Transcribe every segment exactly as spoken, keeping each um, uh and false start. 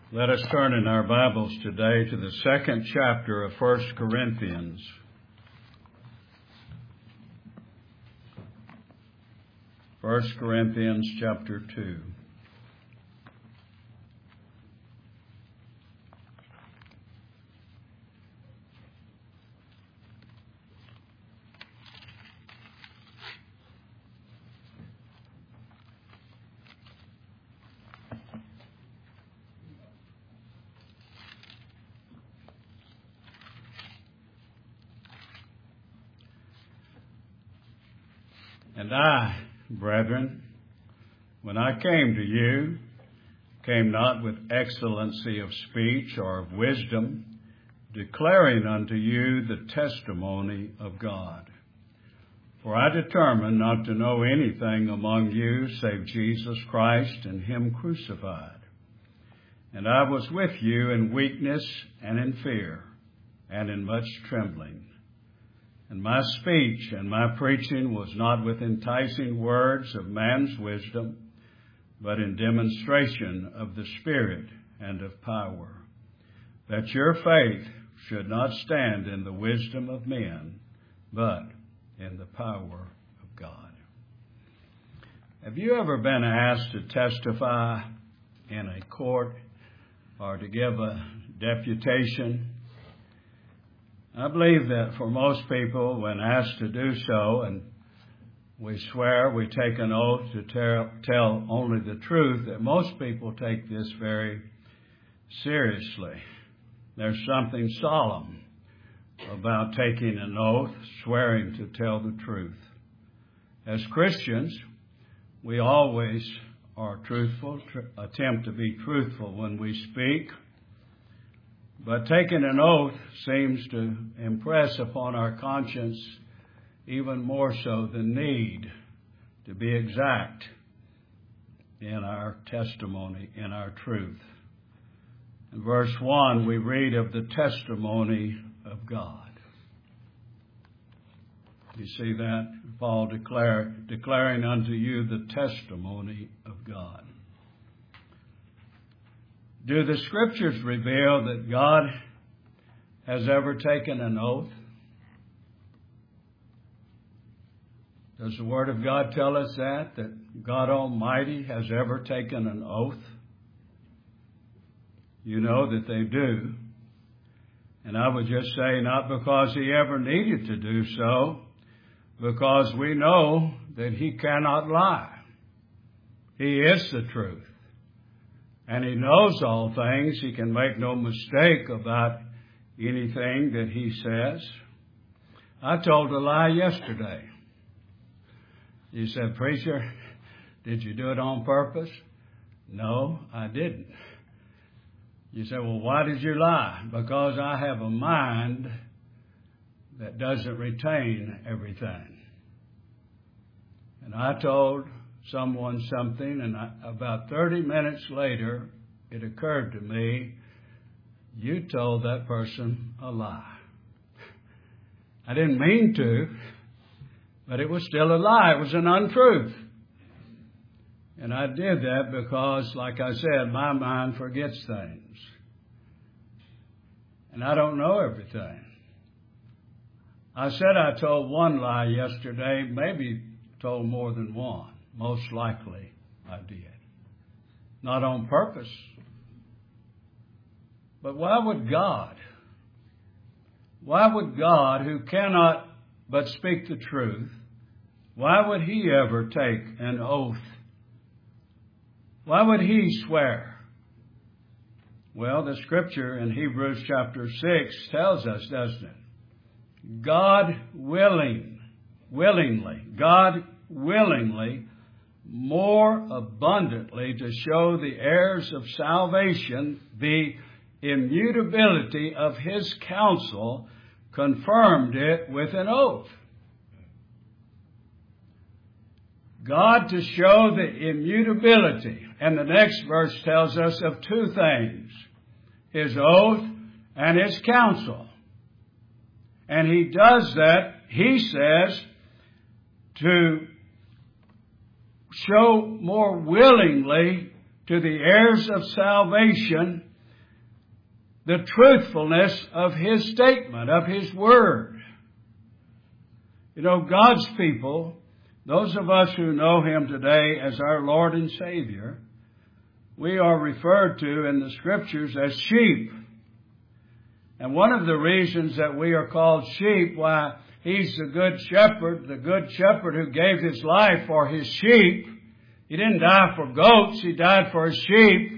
Let us turn in our Bibles today to the second chapter of First Corinthians. First Corinthians chapter two. And I, brethren, when I came to you, came not with excellency of speech or of wisdom, declaring unto you the testimony of God. For I determined not to know anything among you save Jesus Christ and Him crucified. And I was with you in weakness and in fear and in much trembling. And my speech and my preaching was not with enticing words of man's wisdom, but in demonstration of the Spirit and of power, that your faith should not stand in the wisdom of men, but in the power of God. Have you ever been asked to testify in a court or to give a deputation? I believe that for most people, when asked to do so, and we swear, we take an oath to tell, tell only the truth, that most people take this very seriously. There's something solemn about taking an oath, swearing to tell the truth. As Christians, we always are truthful, tr- attempt to be truthful when we speak. But taking an oath seems to impress upon our conscience even more so the need to be exact in our testimony, in our truth. In verse one, we read of the testimony of God. You see that? Paul declare, declaring unto you the testimony of God. Do the Scriptures reveal that God has ever taken an oath? Does the Word of God tell us that, that God Almighty has ever taken an oath? You know that they do. And I would just say not because He ever needed to do so, because we know that He cannot lie. He is the truth. And He knows all things. He can make no mistake about anything that He says. I told a lie yesterday. You said, "Preacher, did you do it on purpose?" No, I didn't. You said, "Well, why did you lie?" Because I have a mind that doesn't retain everything. And I told someone something, and I, about thirty minutes later, it occurred to me, you told that person a lie. I didn't mean to, but it was still a lie. It was an untruth. And I did that because, like I said, my mind forgets things. And I don't know everything. I said I told one lie yesterday, maybe told more than one. Most likely I did. Not on purpose. But why would God, why would God, who cannot but speak the truth, why would He ever take an oath? Why would He swear? Well, the Scripture in Hebrews chapter six tells us, doesn't it? God willing, willingly, God willingly, more abundantly to show the heirs of salvation the immutability of His counsel, confirmed it with an oath. God to show the immutability. And the next verse tells us of two things: His oath and His counsel. And He does that, He says, to show more willingly to the heirs of salvation the truthfulness of His statement, of His Word. You know, God's people, those of us who know Him today as our Lord and Savior, we are referred to in the Scriptures as sheep. And one of the reasons that we are called sheep, why He's the good shepherd, the good shepherd who gave His life for His sheep. He didn't die for goats, He died for His sheep.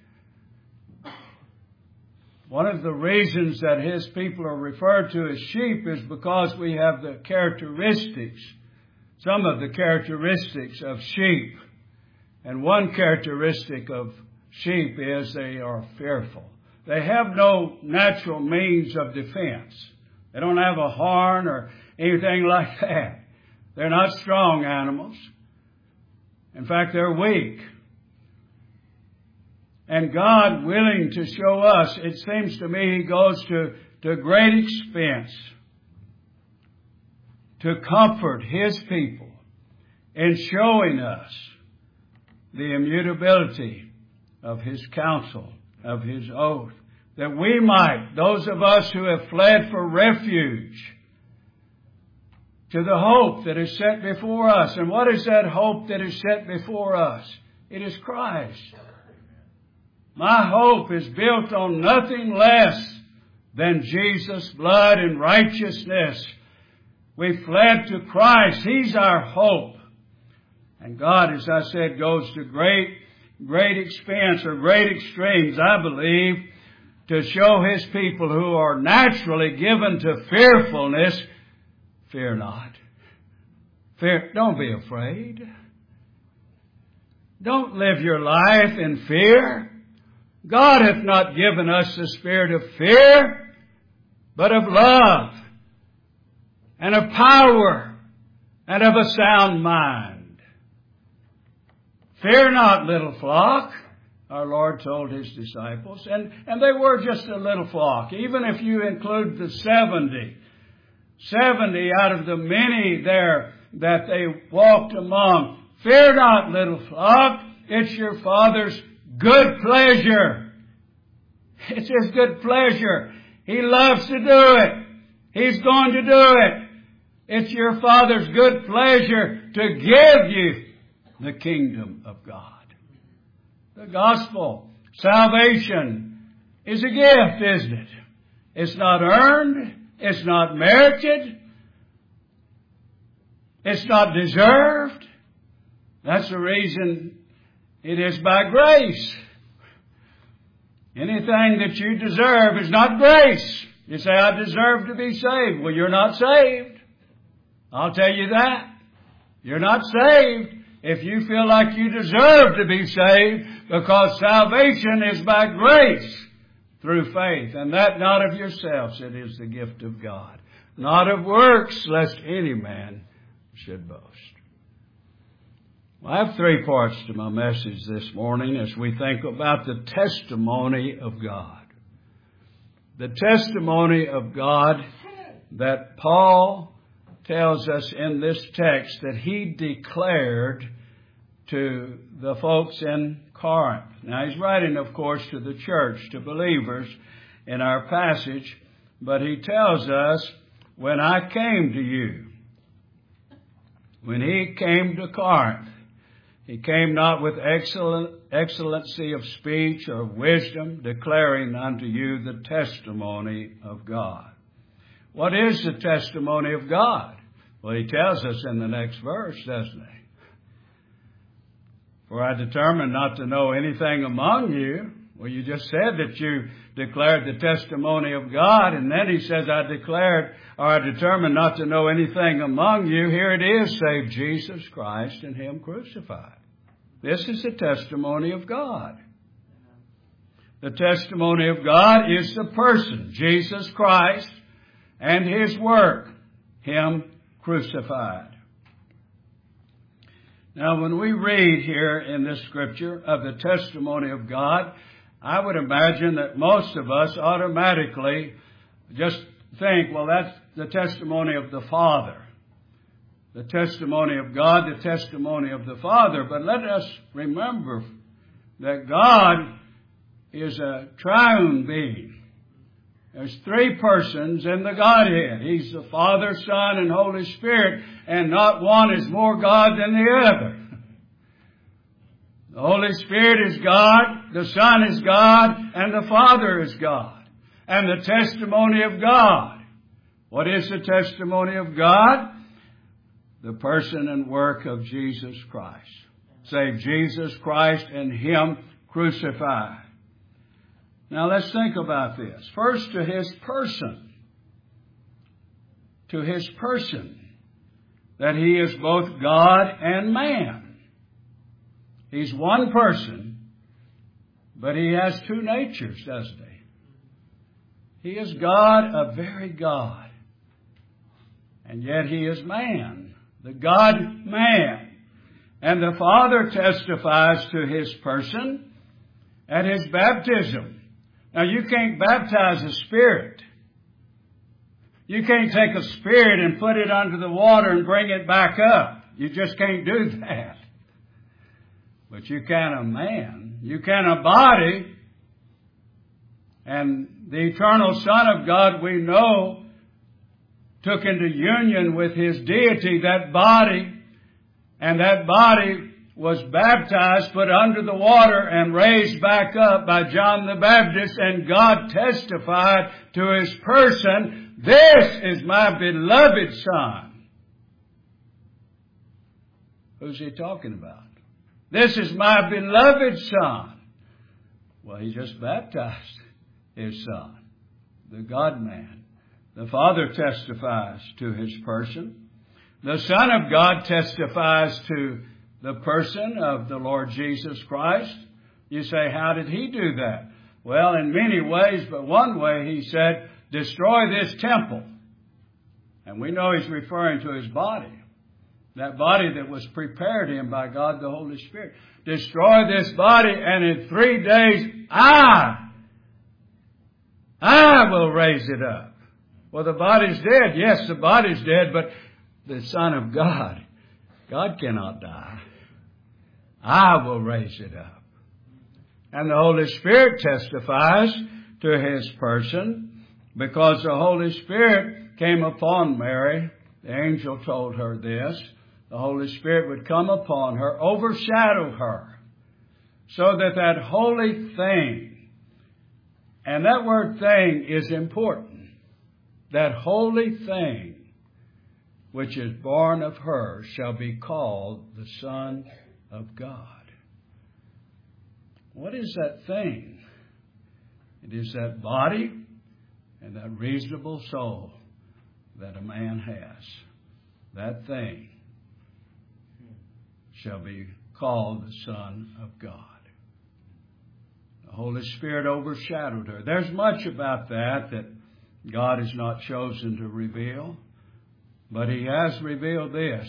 One of the reasons that His people are referred to as sheep is because we have the characteristics, some of the characteristics of sheep. And one characteristic of sheep is they are fearful. They have no natural means of defense. They don't have a horn or anything like that. They're not strong animals. In fact, they're weak. And God, willing to show us, it seems to me He goes to, to great expense to comfort His people in showing us the immutability of His counsel, of His oath, that we might, those of us who have fled for refuge, to the hope that is set before us. And what is that hope that is set before us? It is Christ. My hope is built on nothing less than Jesus' blood and righteousness. We fled to Christ. He's our hope. And God, as I said, goes to great, great expense or great extremes, I believe, to show His people who are naturally given to fearfulness, fear not. Fear, don't be afraid. Don't live your life in fear. God hath not given us the spirit of fear, but of love and of power and of a sound mind. Fear not, little flock, our Lord told His disciples. And, and they were just a little flock. Even if you include the seventy. Seventy out of the many there that they walked among. Fear not, little flock. It's your Father's good pleasure. It's His good pleasure. He loves to do it. He's going to do it. It's your Father's good pleasure to give you the kingdom of God. The gospel, salvation, is a gift, isn't it? It's not earned. It's not merited. It's not deserved. That's the reason it is by grace. Anything that you deserve is not grace. You say, I deserve to be saved. Well, you're not saved. I'll tell you that. You're not saved if you feel like you deserve to be saved, because salvation is by grace through faith, and that not of yourselves. It is the gift of God, not of works, lest any man should boast. Well, I have three parts to my message this morning as we think about the testimony of God. The testimony of God that Paul tells us in this text that he declared to the folks in Corinth. Now, he's writing, of course, to the church, to believers in our passage, but he tells us, when I came to you, when he came to Corinth, he came not with excellent, excellency of speech or wisdom, declaring unto you the testimony of God. What is the testimony of God? Well, he tells us in the next verse, doesn't he? For I determined not to know anything among you. Well, you just said that you declared the testimony of God, and then he says, I declared, or I determined not to know anything among you. Here it is, save Jesus Christ and Him crucified. This is the testimony of God. The testimony of God is the person, Jesus Christ, and His work, Him crucified. Now, when we read here in this scripture of the testimony of God, I would imagine that most of us automatically just think, well, that's the testimony of the Father. The testimony of God, the testimony of the Father. But let us remember that God is a triune being. There's three persons in the Godhead. He's the Father, Son, and Holy Spirit, and not one is more God than the other. The Holy Spirit is God, the Son is God, and the Father is God. And the testimony of God. What is the testimony of God? The person and work of Jesus Christ. Say, Jesus Christ and Him crucified. Now let's think about this. First, to His person. To His person. That He is both God and man. He's one person, but He has two natures, doesn't He? He is God, a very God. And yet He is man, the God-man. And the Father testifies to His person at His baptism. Now, you can't baptize a spirit. You can't take a spirit and put it under the water and bring it back up. You just can't do that. But you can a man. You can a body. And the eternal Son of God, we know, took into union with His deity that body. And that body was baptized, put under the water, and raised back up by John the Baptist, and God testified to His person, "This is my beloved Son." Who's He talking about? This is my beloved Son. Well, He just baptized His Son, the God-man. The Father testifies to His person. The Son of God testifies to the person of the Lord Jesus Christ. You say, how did He do that? Well, in many ways, but one way He said, destroy this temple. And we know He's referring to His body. That body that was prepared Him by God the Holy Spirit. Destroy this body, and in three days, I, I will raise it up. Well, the body's dead. Yes, the body's dead, but the Son of God, God cannot die. I will raise it up. And the Holy Spirit testifies to His person, because the Holy Spirit came upon Mary. The angel told her this. The Holy Spirit would come upon her, overshadow her, so that that holy thing, and that word thing is important, that holy thing which is born of her shall be called the Son of God. What is that thing? It is that body and that reasonable soul that a man has. That thing shall be called the Son of God. The Holy Spirit overshadowed her. There's much about that that God has not chosen to reveal, but He has revealed this.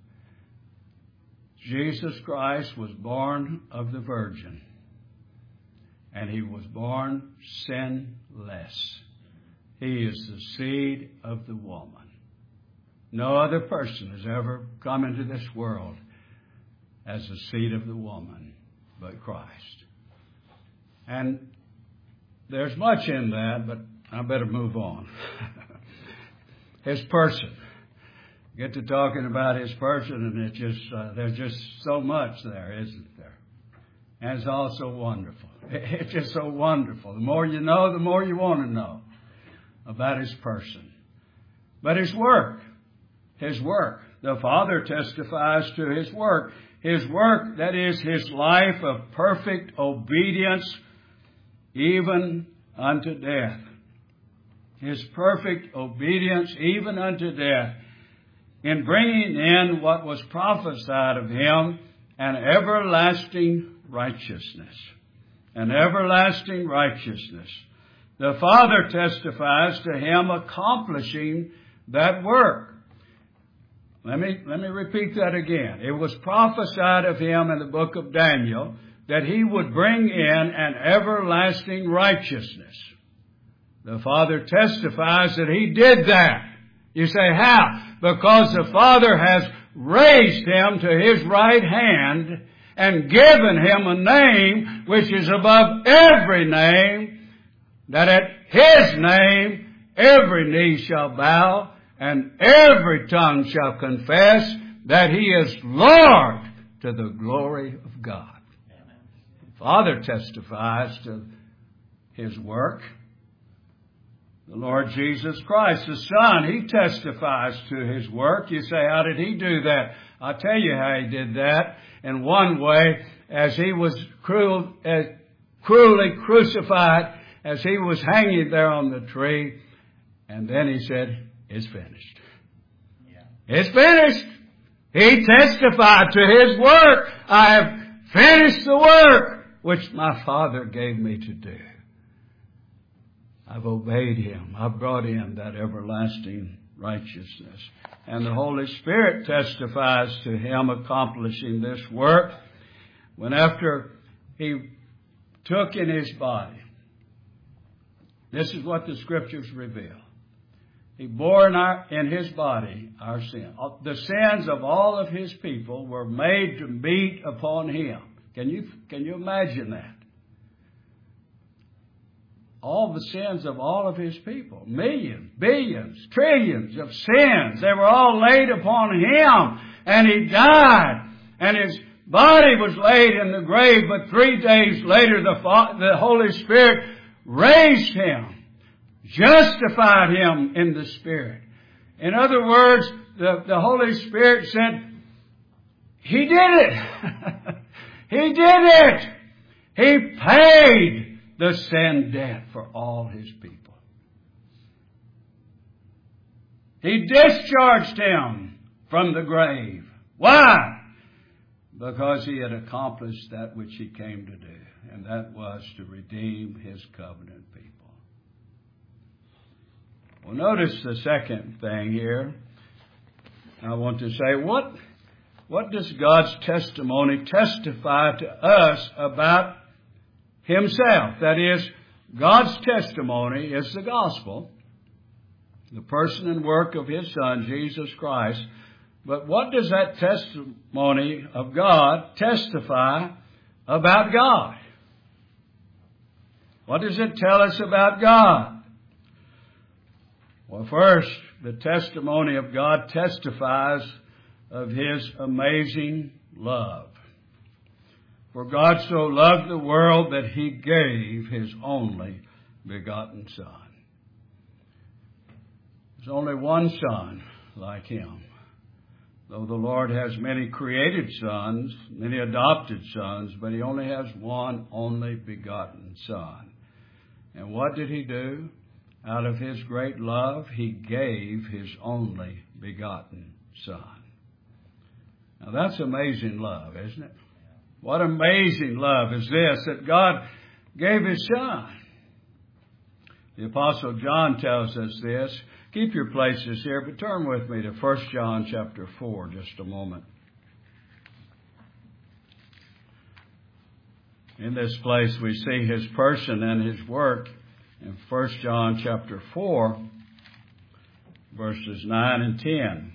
Jesus Christ was born of the Virgin, and He was born sinless. He is the seed of the woman. No other person has ever come into this world as the seed of the woman but Christ. And there's much in that, but I better move on. His person. Get to talking about His person, and it just uh, there's just so much there, isn't there? And it's also wonderful. It's just so wonderful. The more you know, the more you want to know about His person. But His work. His work. The Father testifies to His work. His work, that is, His life of perfect obedience, even unto death. His perfect obedience, even unto death, in bringing in what was prophesied of Him, an everlasting righteousness. An everlasting righteousness. The Father testifies to Him accomplishing that work. Let me, let me repeat that again. It was prophesied of Him in the book of Daniel that He would bring in an everlasting righteousness. The Father testifies that He did that. You say, how? Because the Father has raised Him to His right hand and given Him a name which is above every name, that at His name every knee shall bow and every tongue shall confess that He is Lord, to the glory of God. Amen. The Father testifies to His work. The Lord Jesus Christ, the Son, He testifies to His work. You say, how did He do that? I'll tell you how He did that. In one way, as He was cruel, uh, cruelly crucified, as He was hanging there on the tree, and then He said, it's finished. Yeah. It's finished. He testified to His work. I have finished the work which my Father gave me to do. I've obeyed Him. I've brought in that everlasting righteousness. And the Holy Spirit testifies to Him accomplishing this work when after He took in His body. This is what the Scriptures reveal. He bore in, our, in His body our sin. The sins of all of His people were made to beat upon Him. Can you, can you imagine that? All the sins of all of His people. Millions, billions, trillions of sins. They were all laid upon Him. And He died. And His body was laid in the grave. But three days later, the, the Holy Spirit raised Him. Justified Him in the Spirit. In other words, the, the Holy Spirit said, He did it. He did it. He paid the sin debt for all His people. He discharged Him from the grave. Why? Because He had accomplished that which He came to do. And that was to redeem His covenant people. Well, notice the second thing here. I want to say, what, what does God's testimony testify to us about Himself? That is, God's testimony is the gospel, the person and work of His Son, Jesus Christ. But what does that testimony of God testify about God? What does it tell us about God? Well, first, the testimony of God testifies of His amazing love. For God so loved the world that He gave His only begotten Son. There's only one Son like Him. Though the Lord has many created sons, many adopted sons, but He only has one only begotten Son. And what did He do? Out of His great love, He gave His only begotten Son. Now that's amazing love, isn't it? What amazing love is this, that God gave His Son. The Apostle John tells us this. Keep your places here, but turn with me to First John chapter four, just a moment. In this place we see His person and His work in First John chapter four, verses nine and ten.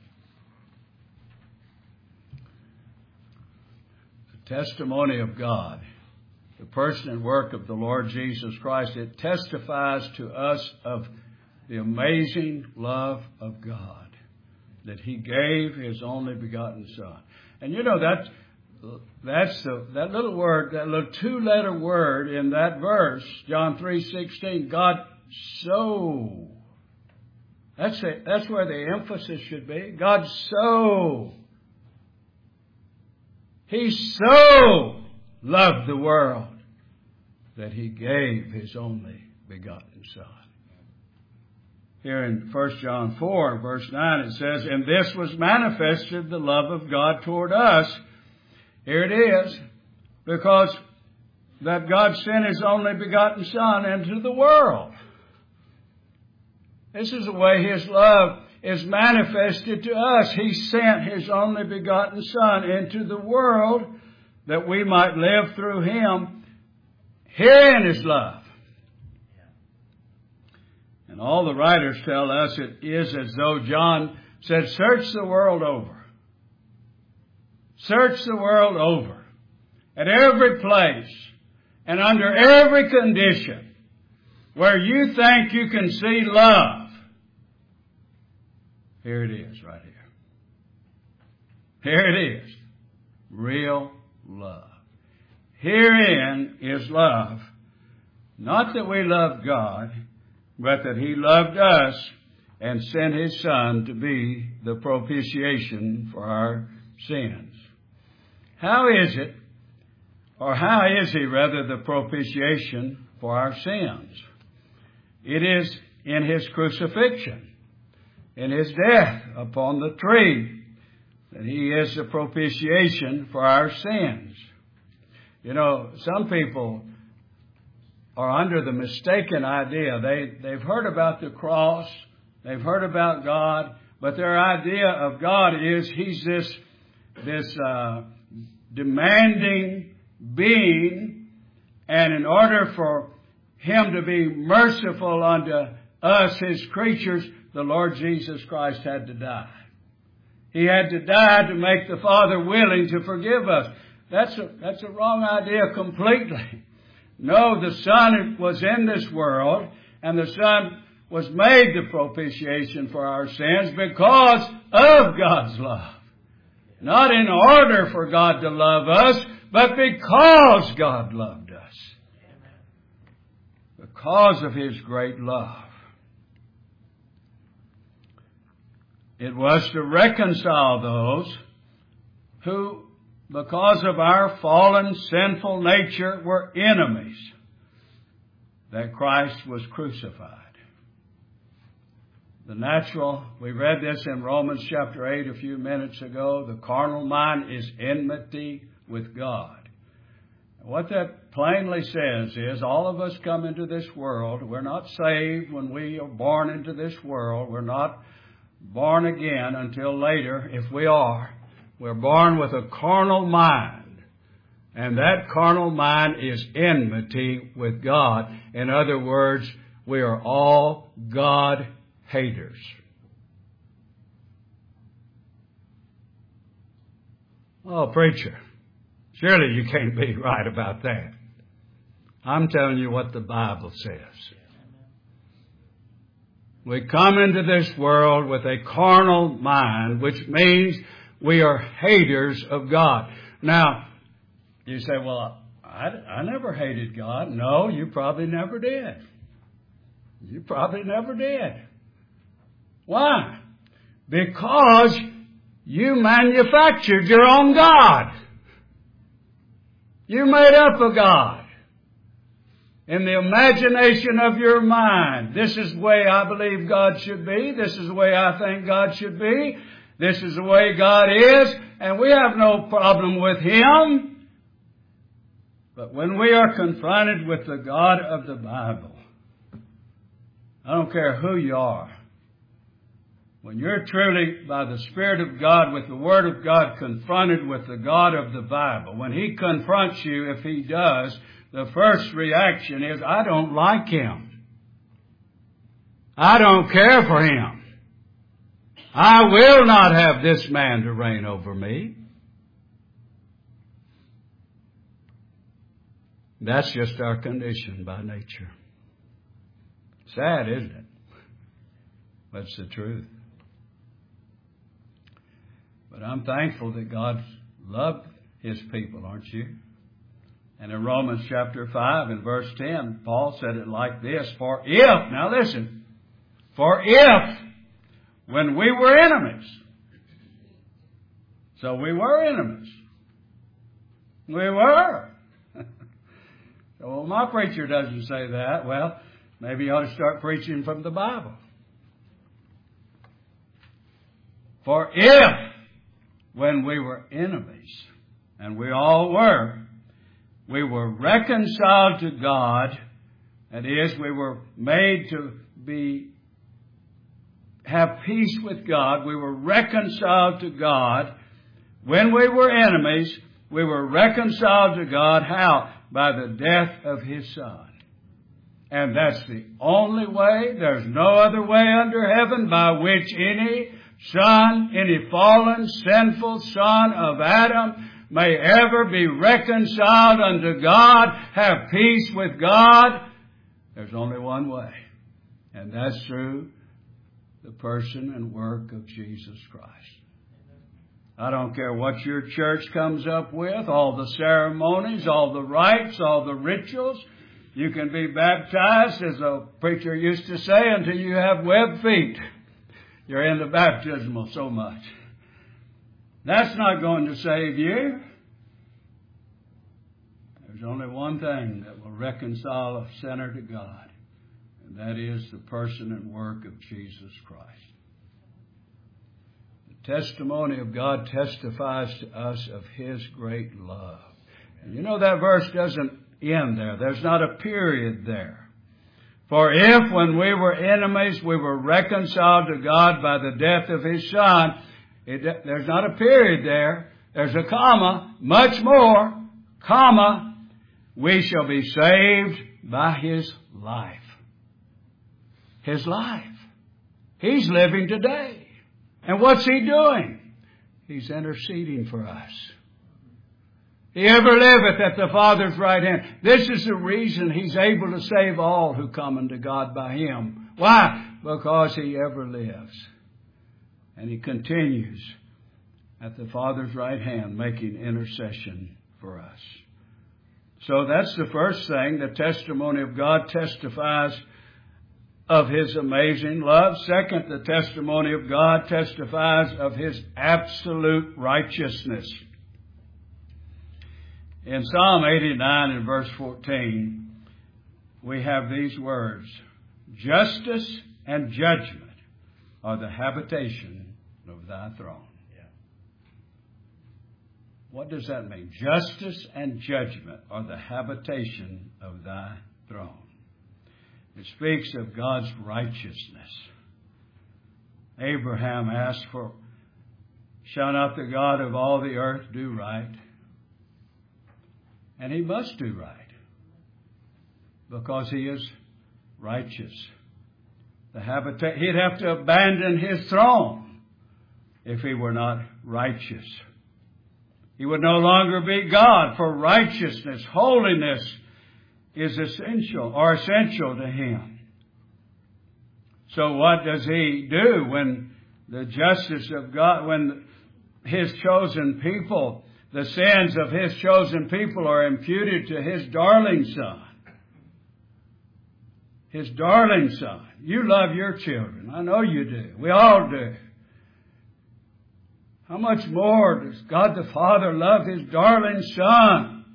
The testimony of God, the person and work of the Lord Jesus Christ, it testifies to us of the amazing love of God, that He gave His only begotten Son. And you know, that That's the, that little word, that little two-letter word in that verse, John three sixteen. God so. That's it. That's where the emphasis should be. God so. He so loved the world that He gave His only begotten Son. Here in First John four, verse nine, it says, "And this was manifested the love of God toward us." Here it is, because that God sent His only begotten Son into the world. This is the way His love is manifested to us. He sent His only begotten Son into the world that we might live through Him. Herein is love. And all the writers tell us it is as though John said, search the world over. Search the world over, at every place and under every condition. where you think you can see love, here it is right here. Here it is. Real love. Herein is love. Not that we loved God, but that He loved us and sent His Son to be the propitiation for our sins. How is it, or how is He rather the propitiation for our sins? It is in His crucifixion, in His death upon the tree, that He is the propitiation for our sins. You know, some people are under the mistaken idea. They, they've heard about the cross, they've heard about God, but their idea of God is He's this, this uh, demanding being, and in order for Him to be merciful unto us, His creatures, the Lord Jesus Christ had to die. He had to die to make the Father willing to forgive us. That's a, that's a wrong idea completely. No, the Son was in this world, and the Son was made the propitiation for our sins because of God's love. Not in order for God to love us, but because God loved us. Because of His great love. It was to reconcile those who, because of our fallen, sinful nature, were enemies, that Christ was crucified. The natural, we read this in Romans chapter eight a few minutes ago, the carnal mind is enmity with God. What that plainly says is all of us come into this world. We're not saved when we are born into this world. We're not born again until later, if we are. We're born with a carnal mind. And that carnal mind is enmity with God. In other words, we are all God haters. Oh, preacher, surely you can't be right about that. I'm telling you what the Bible says. We come into this world with a carnal mind, which means we are haters of God. Now, you say, well, I, I never hated God. No, you probably never did. You probably never did. Why? Because you manufactured your own God. You made up a God. In the imagination of your mind. This is the way I believe God should be. This is the way I think God should be. This is the way God is. And we have no problem with Him. But when we are confronted with the God of the Bible, I don't care who you are. When you're truly, by the Spirit of God, with the Word of God, confronted with the God of the Bible, when He confronts you, if He does, the first reaction is, I don't like Him. I don't care for Him. I will not have this man to reign over me. That's just our condition by nature. Sad, isn't it? That's the truth. But I'm thankful that God loved His people, aren't you? And in Romans chapter five and verse ten, Paul said it like this, for if, now listen, for if, when we were enemies, so we were enemies. We were. So, well, my preacher doesn't say that. Well, maybe you ought to start preaching from the Bible. For if, when we were enemies, and we all were, we were reconciled to God, that is, we were made to be, have peace with God. We were reconciled to God. When we were enemies, we were reconciled to God. How? By the death of His Son. And that's the only way. There's no other way under heaven by which any son, any fallen, sinful son of Adam may ever be reconciled unto God, have peace with God, There's only one way, and that's through the person and work of Jesus Christ. I don't care what your church comes up with, all the ceremonies, all the rites, all the rituals. You can be baptized, as a preacher used to say, until you have web feet. You're in the baptismal so much. That's not going to save you. There's only one thing that will reconcile a sinner to God, and that is the person and work of Jesus Christ. The testimony of God testifies to us of His great love. And you know that verse doesn't end there. There's not a period there. For if when we were enemies we were reconciled to God by the death of His Son, it, there's not a period there. There's a comma, much more, comma, we shall be saved by His life. His life. He's living today. And what's He doing? He's interceding for us. He ever liveth at the Father's right hand. This is the reason He's able to save all who come unto God by Him. Why? Because He ever lives. And He continues at the Father's right hand making intercession for us. So that's the first thing. The testimony of God testifies of His amazing love. Second, the testimony of God testifies of His absolute righteousness. In Psalm eighty-nine and verse fourteen, we have these words, justice and judgment are the habitation of Thy throne. Yeah. What does that mean? Justice and judgment are the habitation of Thy throne. It speaks of God's righteousness. Abraham asked for, shall not the God of all the earth do right? And He must do right, because He is righteous. The habitat, He'd have to abandon His throne if He were not righteous. He would no longer be God, for righteousness, holiness is essential or essential to Him. So what does He do when the justice of God, when His chosen people, the sins of His chosen people are imputed to His darling Son? His darling Son. You love your children. I know you do. We all do. How much more does God the Father love His darling Son,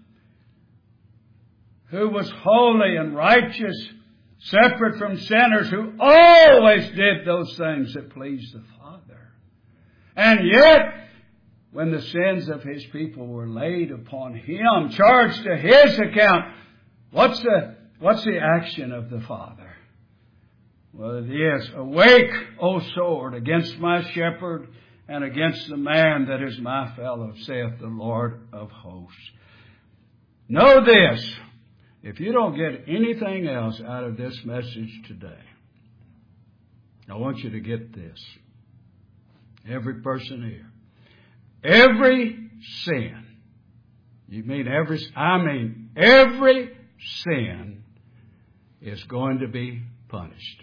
who was holy and righteous, separate from sinners, who always did those things that pleased the Father. And yet, when the sins of His people were laid upon Him, charged to His account, what's the, what's the action of the Father? Well, it is, awake, O sword, against my shepherd and against the man that is my fellow, saith the Lord of hosts. Know this, if you don't get anything else out of this message today, I want you to get this. Every person here. Every sin, you mean every, I mean every sin is going to be punished.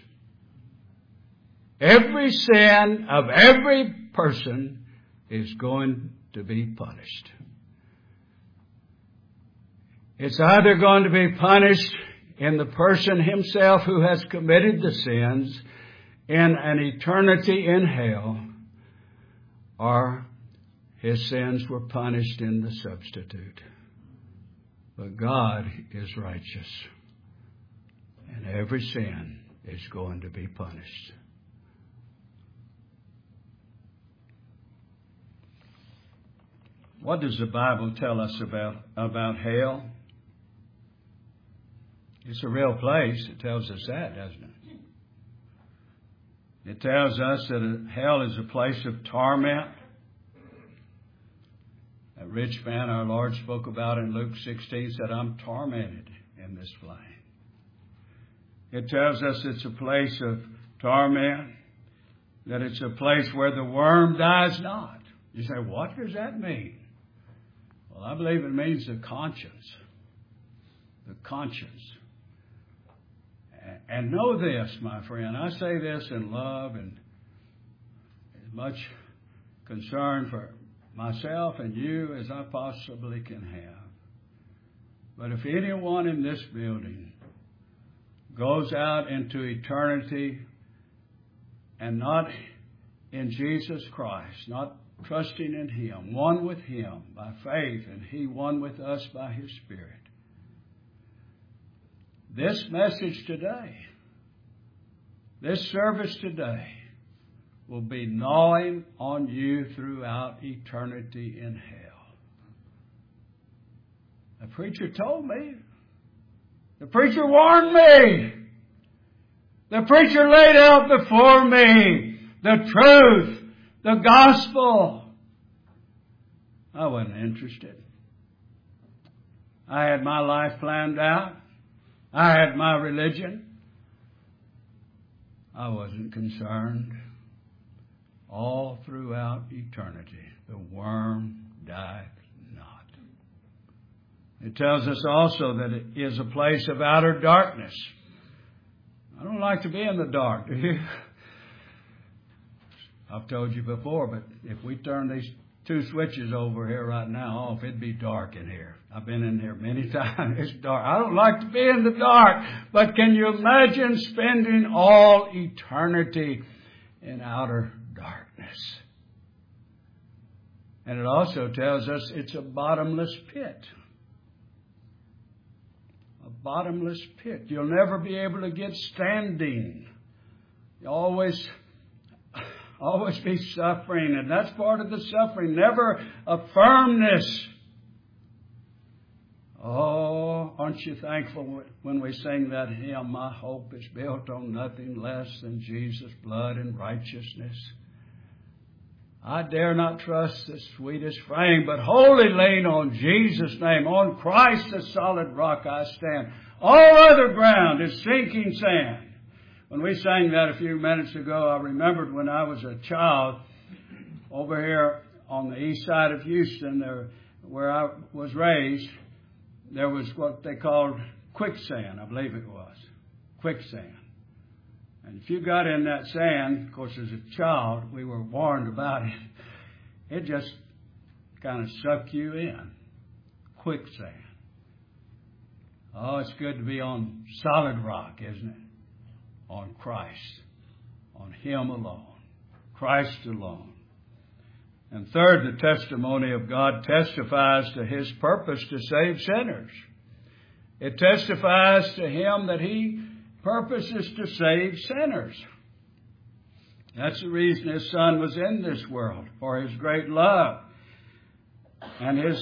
Every sin of every person is going to be punished. It's either going to be punished in the person himself who has committed the sins in an eternity in hell, or his sins were punished in the substitute. But God is righteous, and every sin is going to be punished. What does the Bible tell us about, about hell? It's a real place. It tells us that, doesn't it? It tells us that hell is a place of torment. That rich man our Lord spoke about in Luke sixteen said, I'm tormented in this flame. It tells us it's a place of torment, that it's a place where the worm dies not. You say, what does that mean? Well, I believe it means the conscience. The conscience. And know this, my friend, I say this in love and as much concern for myself and you as I possibly can have. But if anyone in this building goes out into eternity and not in Jesus Christ, not trusting in Him, one with Him by faith, and He one with us by His Spirit, this message today, this service today, will be gnawing on you throughout eternity in hell. The preacher told me. The preacher warned me. The preacher laid out before me the truth, the gospel. I wasn't interested. I had my life planned out. I had my religion. I wasn't concerned. All throughout eternity, the worm dieth not. It tells us also that it is a place of outer darkness. I don't like to be in the dark, do you? I've told you before, but if we turn these two switches over here right now off, it'd be dark in here. I've been in here many times. It's dark. I don't like to be in the dark. But can you imagine spending all eternity in outer darkness? And it also tells us it's a bottomless pit. A bottomless pit. You'll never be able to get standing. You always... Always be suffering, and that's part of the suffering. Never a firmness. Oh, aren't you thankful when we sing that hymn, my hope is built on nothing less than Jesus' blood and righteousness. I dare not trust the sweetest frame, but wholly lean on Jesus' name. On Christ the solid rock I stand. All other ground is sinking sand. When we sang that a few minutes ago, I remembered when I was a child over here on the east side of Houston, there, where I was raised, there was what they called quicksand, I believe it was. Quicksand. And if you got in that sand, of course, as a child, we were warned about it. It just kind of sucked you in. Quicksand. Oh, it's good to be on solid rock, isn't it? On Christ, on Him alone, Christ alone. And third, the testimony of God testifies to His purpose to save sinners. It testifies to Him that He purposes to save sinners. That's the reason His Son was in this world, for His great love and His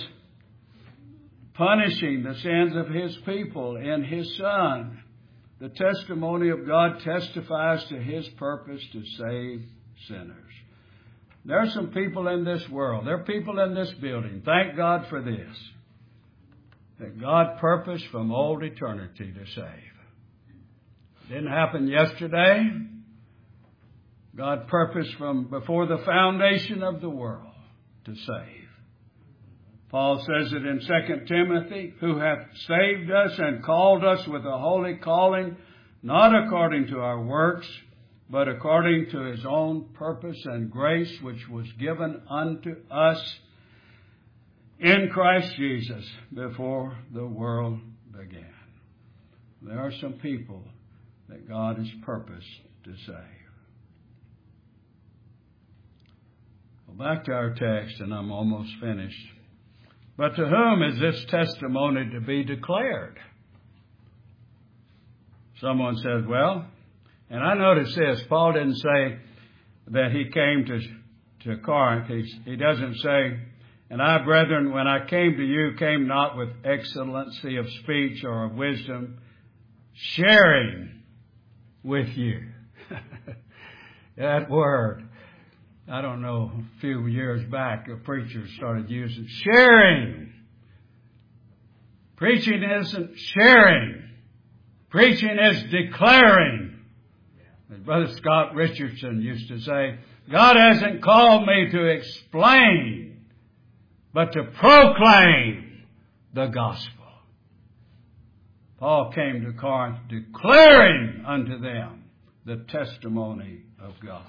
punishing the sins of His people in His Son. The testimony of God testifies to His purpose to save sinners. There are some people in this world, there are people in this building, thank God for this, that God purposed from old eternity to save. It didn't happen yesterday. God purposed from before the foundation of the world to save. Paul says it in Second Timothy, who hath saved us and called us with a holy calling, not according to our works, but according to His own purpose and grace, which was given unto us in Christ Jesus before the world began. There are some people that God has purposed to save. Well, back to our text, and I'm almost finished. But to whom is this testimony to be declared? Someone says, well, and I noticed this, Paul didn't say that he came to, to Corinth. He, he doesn't say, and I, brethren, when I came to you, came not with excellency of speech or of wisdom, sharing with you. That word. I don't know, a few years back, a preacher started using sharing. Preaching isn't sharing. Preaching is declaring. As Brother Scott Richardson used to say, God hasn't called me to explain, but to proclaim the gospel. Paul came to Corinth declaring unto them the testimony of God.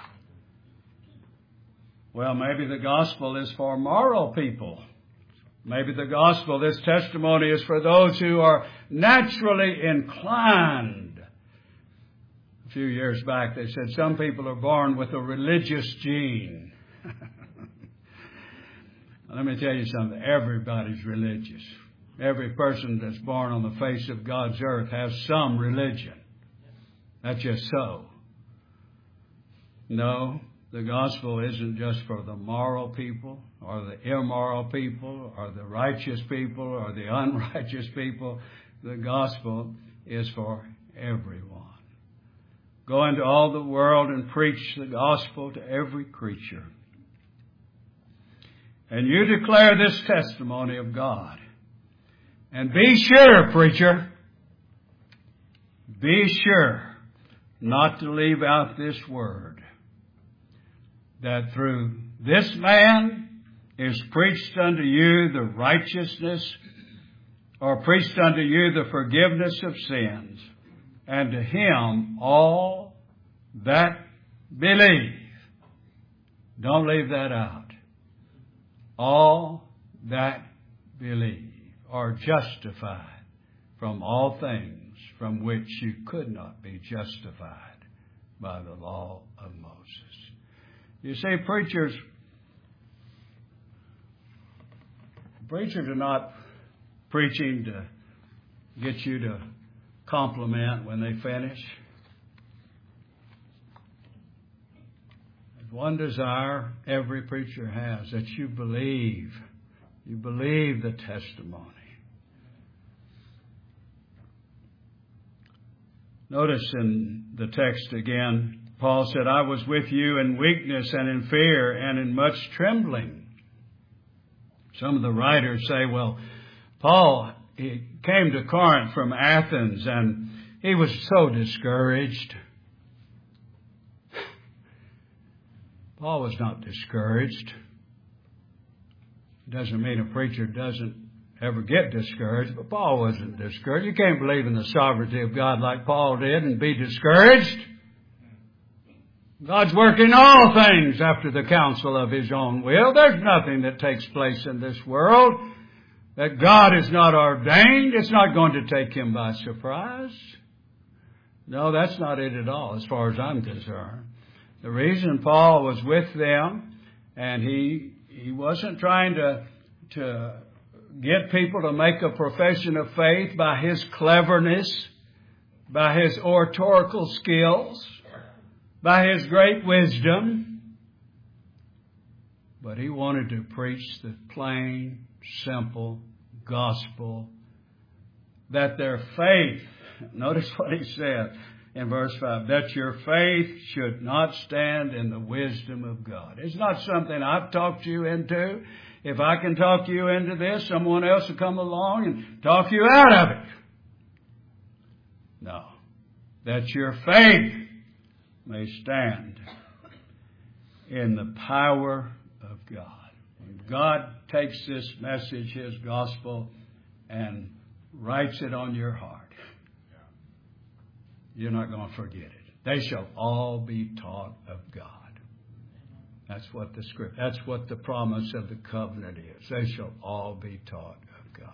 Well, maybe the gospel is for moral people. Maybe the gospel, this testimony, is for those who are naturally inclined. A few years back, they said some people are born with a religious gene. Let me tell you something. Everybody's religious. Every person that's born on the face of God's earth has some religion. That's just so. No, the gospel isn't just for the moral people or the immoral people or the righteous people or the unrighteous people. The gospel is for everyone. Go into all the world and preach the gospel to every creature. And you declare this testimony of God. And be sure, preacher, be sure not to leave out this word, that through this man is preached unto you the righteousness, or preached unto you the forgiveness of sins, and to him all that believe. Don't leave that out. All that believe are justified from all things from which you could not be justified by the law of Moses. You see, preachers, preachers are not preaching to get you to compliment when they finish. One desire every preacher has, that you believe. You believe the testimony. Notice in the text again, Paul said, I was with you in weakness and in fear and in much trembling. Some of the writers say, well, Paul, he came to Corinth from Athens and he was so discouraged. Paul was not discouraged. It doesn't mean a preacher doesn't ever get discouraged, but Paul wasn't discouraged. You can't believe in the sovereignty of God like Paul did and be discouraged. God's working all things after the counsel of His own will. There's nothing that takes place in this world that God has not ordained. It's not going to take Him by surprise. No, that's not it at all as far as I'm concerned. The reason Paul was with them, and he he wasn't trying to to get people to make a profession of faith by his cleverness, by his oratorical skills, by his great wisdom, but he wanted to preach the plain, simple gospel, that their faith, notice what he said in verse five, that your faith should not stand in the wisdom of God. It's not something I've talked you into. If I can talk you into this, someone else will come along and talk you out of it. No. That your faith may stand in the power of God. When God takes this message, His gospel, and writes it on your heart, you're not going to forget it. They shall all be taught of God. That's what the script, that's what the promise of the covenant is. They shall all be taught of God.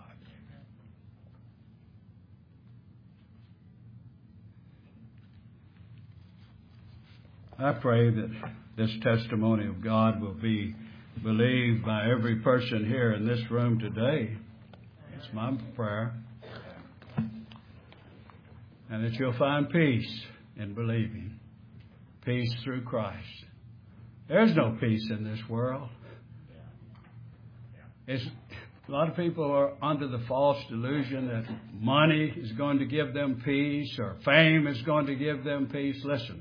I pray that this testimony of God will be believed by every person here in this room today. It's my prayer. And that you'll find peace in believing. Peace through Christ. There's no peace in this world. It's, a lot of people are under the false delusion that money is going to give them peace or fame is going to give them peace. Listen,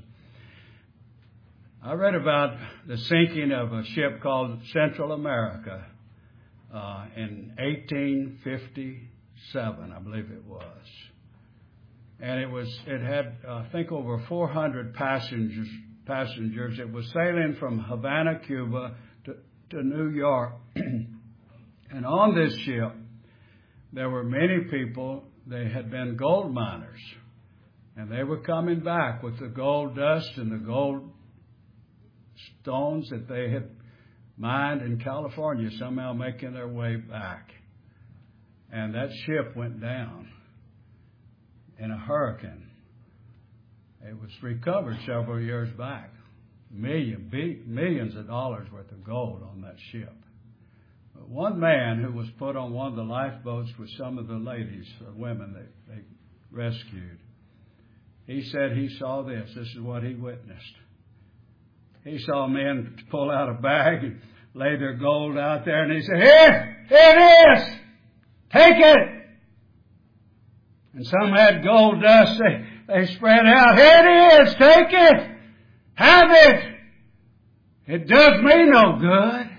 I read about the sinking of a ship called Central America uh, in eighteen fifty-seven, I believe it was. And it was, it had, uh, I think, over four hundred passengers. Passengers. It was sailing from Havana, Cuba, to, to New York. And on this ship, there were many people they had been gold miners. And they were coming back with the gold dust and the gold stones that they had mined in California, somehow making their way back. And that ship went down in a hurricane. It was recovered several years back. Million, be, millions of dollars worth of gold on that ship. But one man who was put on one of the lifeboats with some of the ladies, or women they, they rescued, he said he saw this. This is what he witnessed. He saw men pull out a bag and lay their gold out there, and he said, "Here, here it is! Take it!" And some had gold dust. They, they spread out. "Here it is! Take it! Have it! It does me no good."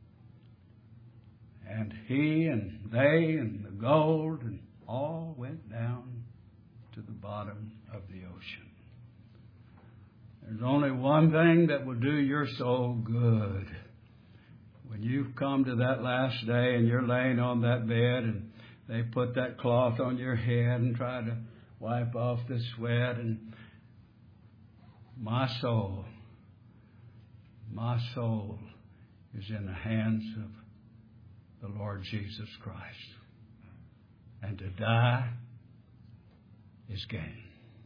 And he and they and the gold and all went down to the bottom of the ocean. There's only one thing that will do your soul good. When you've come to that last day and you're laying on that bed and they put that cloth on your head and try to wipe off the sweat, and my soul, my soul is in the hands of the Lord Jesus Christ. And to die is gain.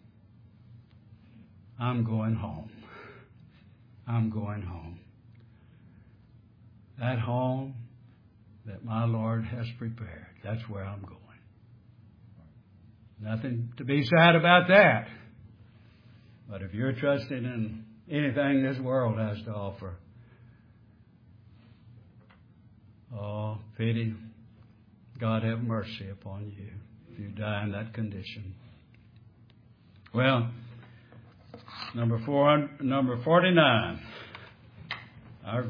I'm going home. I'm going home. That home that my Lord has prepared, that's where I'm going. Nothing to be sad about that. But if you're trusting in anything this world has to offer, oh, pity, God have mercy upon you if you die in that condition. Well, number four, number forty-nine. Our